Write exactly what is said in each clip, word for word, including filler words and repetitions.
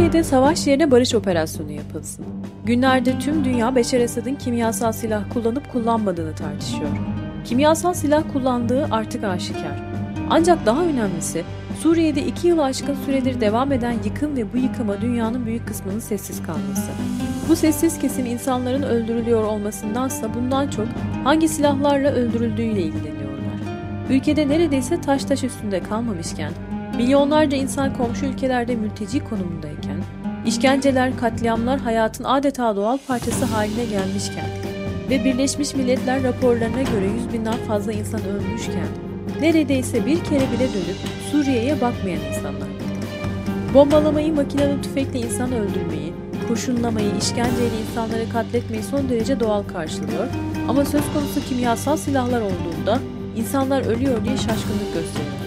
Suriye'de savaş yerine barış operasyonu yapılsın. Günlerdir tüm dünya Beşar Esad'ın kimyasal silah kullanıp kullanmadığını tartışıyor. Kimyasal silah kullandığı artık aşikar. Ancak daha önemlisi, Suriye'de iki yılı aşkın süredir devam eden yıkım ve bu yıkıma dünyanın büyük kısmının sessiz kalması. Bu sessiz kesim insanların öldürülüyor olmasındansa bundan çok hangi silahlarla öldürüldüğüyle ilgileniyorlar. Ülkede neredeyse taş taş üstünde kalmamışken, milyonlarca insan komşu ülkelerde mülteci konumundayken, işkenceler, katliamlar hayatın adeta doğal parçası haline gelmişken ve Birleşmiş Milletler raporlarına göre yüz binden fazla insan ölmüşken, neredeyse bir kere bile dönüp Suriye'ye bakmayan insanlar bunlar. Bombalamayı, makinalı tüfekle insan öldürmeyi, kurşunlamayı, işkenceyle insanları katletmeyi son derece doğal karşılıyor ama söz konusu kimyasal silahlar olduğunda insanlar ölüyor diye şaşkınlık gösteriyorlar.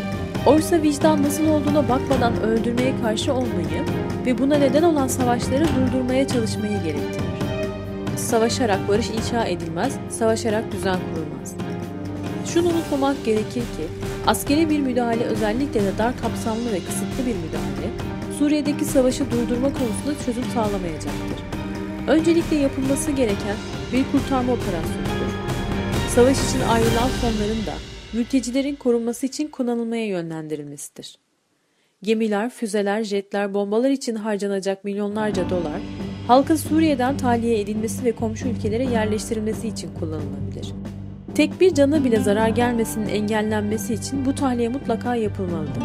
Oysa vicdan nasıl olduğuna bakmadan öldürmeye karşı olmayı ve buna neden olan savaşları durdurmaya çalışmayı gerektirir. Savaşarak barış inşa edilmez, savaşarak düzen kurulmaz. Şunu unutmamak gerekir ki, askeri bir müdahale, özellikle de dar kapsamlı ve kısıtlı bir müdahale, Suriye'deki savaşı durdurma konusunda çözüm sağlamayacaktır. Öncelikle yapılması gereken bir kurtarma operasyonudur. Savaş için ayrılan fonların da mültecilerin korunması için kullanılmaya yönlendirilmesidir. Gemiler, füzeler, jetler, bombalar için harcanacak milyonlarca dolar, halkın Suriye'den tahliye edilmesi ve komşu ülkelere yerleştirilmesi için kullanılabilir. Tek bir cana bile zarar gelmesinin engellenmesi için bu tahliye mutlaka yapılmalıdır.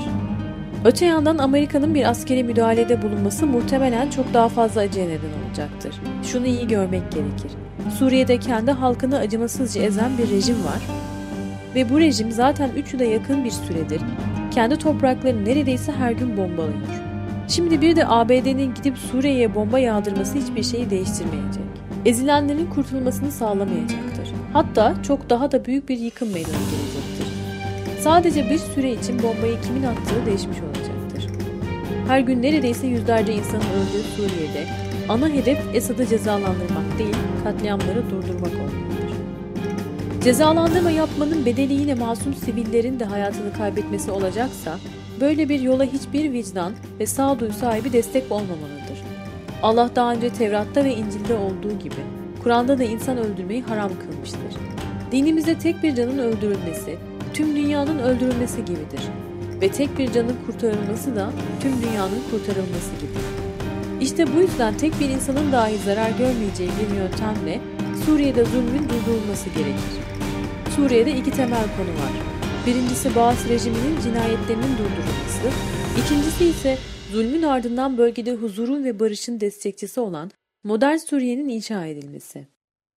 Öte yandan Amerika'nın bir askeri müdahalede bulunması muhtemelen çok daha fazla acıya neden olacaktır. Şunu iyi görmek gerekir. Suriye'de kendi halkını acımasızca ezen bir rejim var ve bu rejim zaten üç yıla yakın bir süredir kendi topraklarını neredeyse her gün bombalıyor. Şimdi bir de A B D'nin gidip Suriye'ye bomba yağdırması hiçbir şeyi değiştirmeyecek. Ezilenlerin kurtulmasını sağlamayacaktır. Hatta çok daha da büyük bir yıkım meydana gelecektir. Sadece bir süre için bombayı kimin attığı değişmiş olacaktır. Her gün neredeyse yüzlerce insanın öldüğü Suriye'de ana hedef Esad'ı cezalandırmak değil, katliamları durdurmak olmalıdır. Cezalandırma yapmanın bedeli yine masum sivillerin de hayatını kaybetmesi olacaksa, böyle bir yola hiçbir vicdan ve sağduyu sahibi destek olmamalıdır. Allah daha önce Tevrat'ta ve İncil'de olduğu gibi, Kur'an'da da insan öldürmeyi haram kılmıştır. Dinimizde tek bir canın öldürülmesi, tüm dünyanın öldürülmesi gibidir. Ve tek bir canın kurtarılması da tüm dünyanın kurtarılması gibidir. İşte bu yüzden tek bir insanın dahi zarar görmeyeceği bir yöntemle Suriye'de zulmün durdurulması gerekir. Suriye'de iki temel konu var. Birincisi Baas rejiminin cinayetlerinin durdurulması, ikincisi ise zulmün ardından bölgede huzurun ve barışın destekçisi olan modern Suriye'nin inşa edilmesi.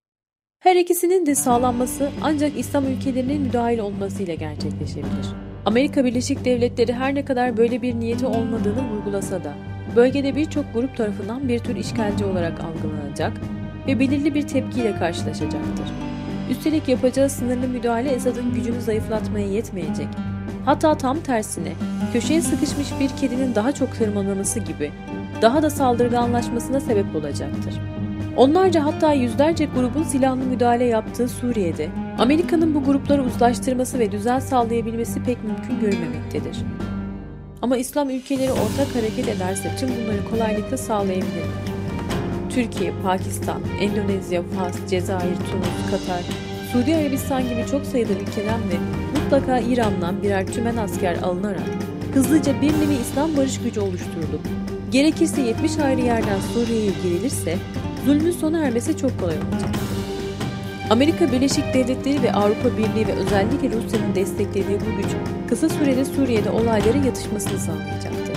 Her ikisinin de sağlanması ancak İslam ülkelerinin müdahil olmasıyla gerçekleşebilir. Amerika Birleşik Devletleri her ne kadar böyle bir niyeti olmadığını vurgulasa da, bölgede birçok grup tarafından bir tür işgalci olarak algılanacak ve belirli bir tepkiyle karşılaşacaktır. Üstelik yapacağı sınırlı müdahale Esad'ın gücünü zayıflatmaya yetmeyecek. Hatta tam tersine, köşeye sıkışmış bir kedinin daha çok tırmalaması gibi, daha da saldırganlaşmasına sebep olacaktır. Onlarca hatta yüzlerce grubun silahlı müdahale yaptığı Suriye'de, Amerika'nın bu grupları uzlaştırması ve düzen sağlayabilmesi pek mümkün görünmemektedir. Ama İslam ülkeleri ortak hareket ederse tüm bunları kolaylıkla sağlayabilirler. Türkiye, Pakistan, Endonezya, Fas, Cezayir, Tunus, Katar, Suudi Arabistan gibi çok sayıda ülkeden ve mutlaka İran'dan birer tümen asker alınarak hızlıca bir nevi İslam barış gücü oluşturulup, gerekirse yetmiş ayrı yerden Suriye'ye girilirse, zulmün sona ermesi çok kolay olacaktır. Amerika Birleşik Devletleri ve Avrupa Birliği ve özellikle Rusya'nın desteklediği bu güç, kısa sürede Suriye'de olayların yatışmasını sağlayacaktır.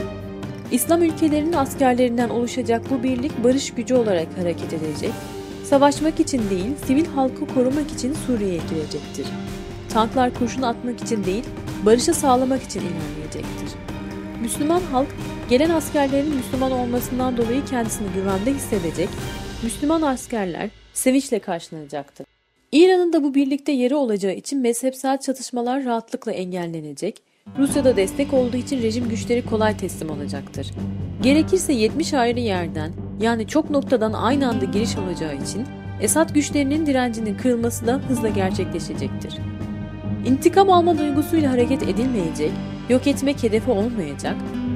İslam ülkelerinin askerlerinden oluşacak bu birlik barış gücü olarak hareket edecek, savaşmak için değil, sivil halkı korumak için Suriye'ye girecektir. Tanklar kurşun atmak için değil, barışı sağlamak için ilerleyecektir. Müslüman halk, gelen askerlerin Müslüman olmasından dolayı kendisini güvende hissedecek, Müslüman askerler sevinçle karşılanacaktır. İran'ın da bu birlikte yeri olacağı için mezhepsel çatışmalar rahatlıkla engellenecek, Rusya'da destek olduğu için rejim güçleri kolay teslim olacaktır. Gerekirse yetmiş ayrı yerden, yani çok noktadan aynı anda giriş olacağı için Esad güçlerinin direncinin kırılması da hızla gerçekleşecektir. İntikam alma duygusuyla hareket edilmeyecek, yok etmek hedefi olmayacak,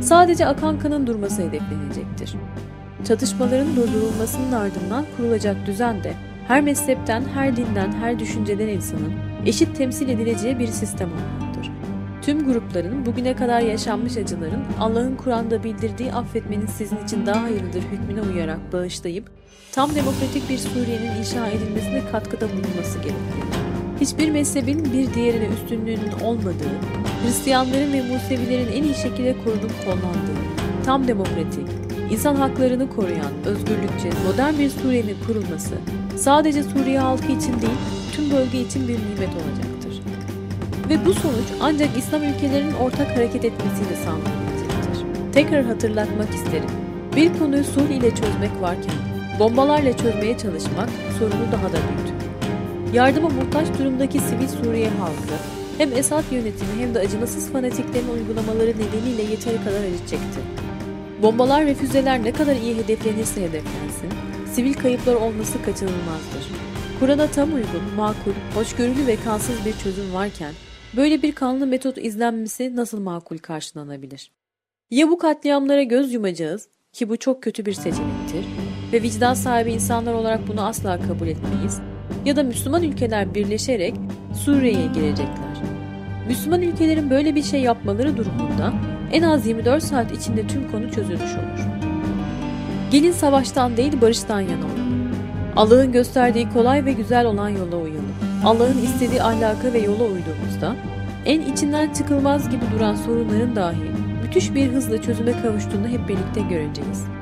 Sadece akan kanın durması hedeflenecektir. Çatışmaların durdurulmasının ardından kurulacak düzen de her mezhepten, her dinden, her düşünceden insanın eşit temsil edileceği bir sistem olmalıdır. Tüm grupların bugüne kadar yaşanmış acıların Allah'ın Kur'an'da bildirdiği affetmenin sizin için daha hayırlıdır hükmüne uyarak bağışlayıp tam demokratik bir Suriye'nin inşa edilmesine katkıda bulunması gerekir. Hiçbir mezhebin bir diğerine üstünlüğünün olmadığı, Hristiyanların ve Musevilerin en iyi şekilde korunup kollandığı, tam demokratik, insan haklarını koruyan, özgürlükçe, modern bir Suriye'nin kurulması, sadece Suriye halkı için değil, tüm bölge için bir nimet olacaktır. Ve bu sonuç ancak İslam ülkelerinin ortak hareket etmesiyle sağlanabilecektir. Tekrar hatırlatmak isterim, bir konuyu sulh ile çözmek varken, bombalarla çözmeye çalışmak sorunu daha da büyütür. Yardıma muhtaç durumdaki sivil Suriye halkı, hem Esad yönetimi hem de acımasız fanatiklerin uygulamaları nedeniyle yeteri kadar acı çekti. Bombalar ve füzeler ne kadar iyi hedeflenirse hedeflensin, sivil kayıplar olması kaçınılmazdır. Kur'an'a tam uygun, makul, hoşgörülü ve kansız bir çözüm varken, böyle bir kanlı metot izlenmesi nasıl makul karşılanabilir? Ya bu katliamlara göz yumacağız, ki bu çok kötü bir seçenektir ve vicdan sahibi insanlar olarak bunu asla kabul etmeyiz, ya da Müslüman ülkeler birleşerek Suriye'ye girecekler. Müslüman ülkelerin böyle bir şey yapmaları durumunda en az yirmi dört saat içinde tüm konu çözülmüş olur. Gelin savaştan değil barıştan yana olalım. Allah'ın gösterdiği kolay ve güzel olan yola uyalım. Allah'ın istediği ahlaka ve yola uyduğumuzda en içinden çıkılmaz gibi duran sorunların dahi müthiş bir hızla çözüme kavuştuğunu hep birlikte göreceğiz.